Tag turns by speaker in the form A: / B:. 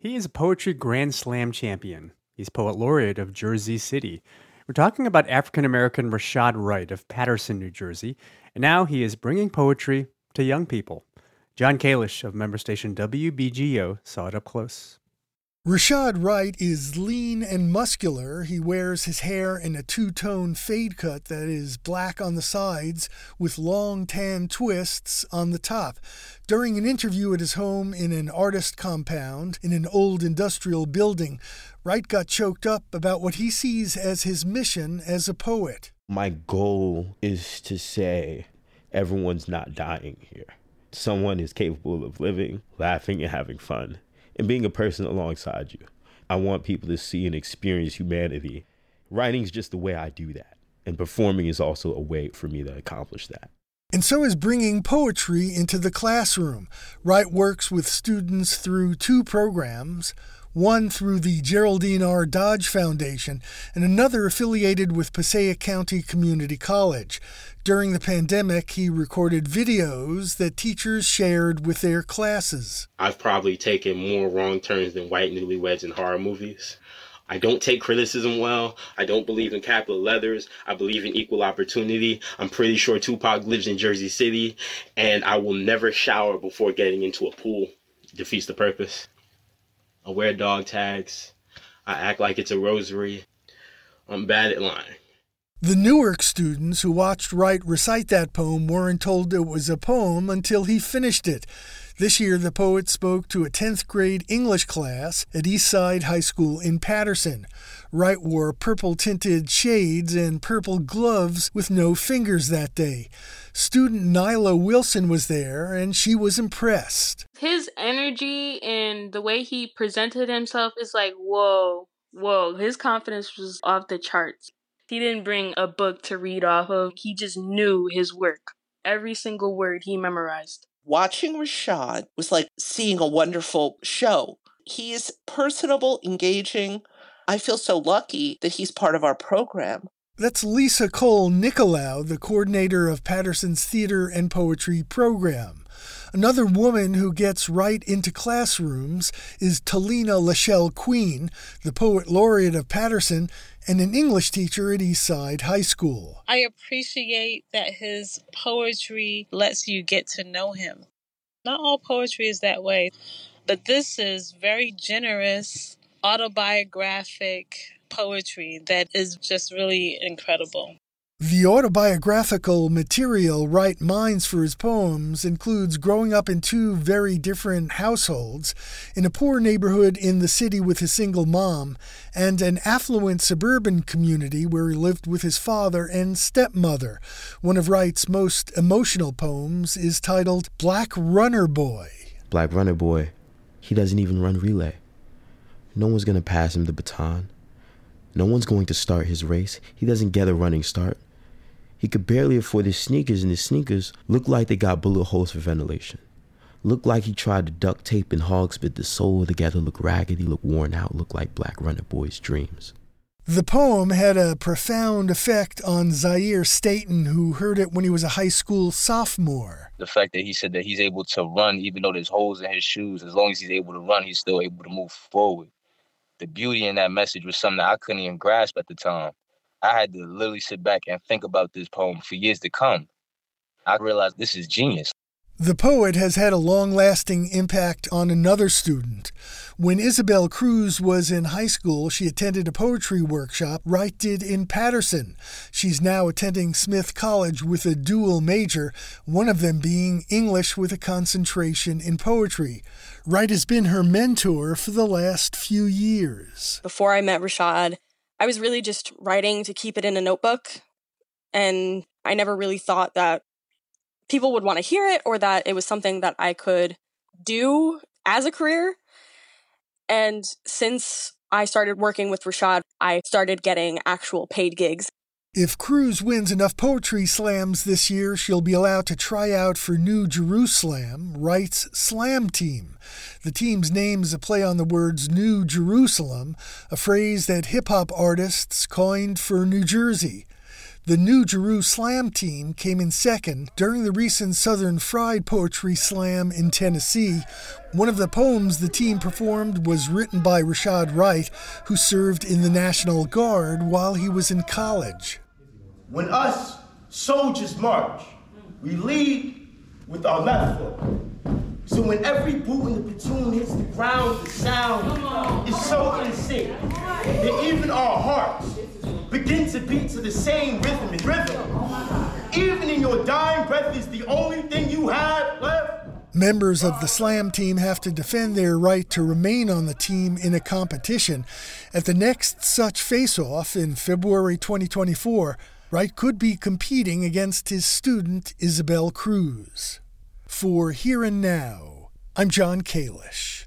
A: He is a poetry Grand Slam champion. He's poet laureate of Jersey City. We're talking about African American Rashad Wright of Paterson, New Jersey, and now he is bringing poetry to young people. John Kalish of member station WBGO saw it up close.
B: Rashad Wright is lean and muscular. He wears his hair in a two-tone fade cut that is black on the sides with long tan twists on the top. During an interview at his home in an artist compound in an old industrial building, Wright got choked up about what he sees as his mission as a poet.
C: My goal is to say everyone's not dying here. Someone is capable of living, laughing, and having fun, and being a person alongside you. I want people to see and experience humanity. Writing is just the way I do that, and performing is also a way for me to accomplish that.
B: And so is bringing poetry into the classroom. Wright works with students through two programs, one through the Geraldine R. Dodge Foundation and another affiliated with Passaic County Community College. During the pandemic, he recorded videos that teachers shared with their classes.
D: I've probably taken more wrong turns than white newlyweds in horror movies. I don't take criticism well. I don't believe in capital letters. I believe in equal opportunity. I'm pretty sure Tupac lives in Jersey City, and I will never shower before getting into a pool. It defeats the purpose. I wear dog tags. I act like it's a rosary. I'm bad at lying.
B: The Newark students who watched Wright recite that poem weren't told it was a poem until he finished it. This year, the poet spoke to a 10th grade English class at Eastside High School in Paterson. Wright wore purple-tinted shades and purple gloves with no fingers that day. Student Nyla Wilson was there, and she was impressed.
E: His energy and the way he presented himself is like, whoa. His confidence was off the charts. He didn't bring a book to read off of. He just knew his work. Every single word he memorized.
F: Watching Rashad was like seeing a wonderful show. He is personable, engaging. I feel so lucky that he's part of our program.
B: That's Lisa Cole Nicolau, the coordinator of Paterson's theater and poetry program. Another woman who gets right into classrooms is Talina Lachelle Queen, the poet laureate of Paterson and an English teacher at Eastside High School.
G: I appreciate that his poetry lets you get to know him. Not all poetry is that way, but this is very generous, autobiographic poetry that is just really incredible.
B: The autobiographical material Wright mines for his poems includes growing up in two very different households, in a poor neighborhood in the city with his single mom, and an affluent suburban community where he lived with his father and stepmother. One of Wright's most emotional poems is titled Black Runner Boy.
C: Black Runner Boy, he doesn't even run relay. No one's going to pass him the baton. No one's going to start his race. He doesn't get a running start. He could barely afford his sneakers, and his sneakers look like they got bullet holes for ventilation. Look like he tried to duct tape and hog spit the sole together, look raggedy, look worn out, look like Black Runner Boy's dreams.
B: The poem had a profound effect on Zaire Staten, who heard it when he was a high school sophomore.
H: The fact that he said that he's able to run even though there's holes in his shoes, as long as he's able to run, he's still able to move forward. The beauty in that message was something that I couldn't even grasp at the time. I had to literally sit back and think about this poem for years to come. I realized this is genius.
B: The poet has had a long-lasting impact on another student. When Isabel Cruz was in high school, she attended a poetry workshop Wright did in Paterson. She's now attending Smith College with a dual major, one of them being English with a concentration in poetry. Wright has been her mentor for the last few years.
I: Before I met Rashad, I was really just writing to keep it in a notebook, and I never really thought that people would want to hear it or that it was something that I could do as a career. And since I started working with Rashad, I started getting actual paid gigs.
B: If Cruz wins enough poetry slams this year, she'll be allowed to try out for New Jerusalem, Wright's slam team. The team's name is a play on the words New Jerusalem, a phrase that hip-hop artists coined for New Jersey. The New Jerusalem team came in second during the recent Southern Fried Poetry Slam in Tennessee. One of the poems the team performed was written by Rashad Wright, who served in the National Guard while he was in college.
J: When us soldiers march, we lead with our left foot. So when every boot in the platoon hits the ground, the sound is so in sync that even our hearts begin to beat to the same rhythm and rhythm. Even in your dying breath is the only thing you have left.
B: Members of the Slam team have to defend their right to remain on the team in a competition. At the next such face-off in February 2024, Wright could be competing against his student Isabel Cruz. For Here and Now, I'm John Kalish.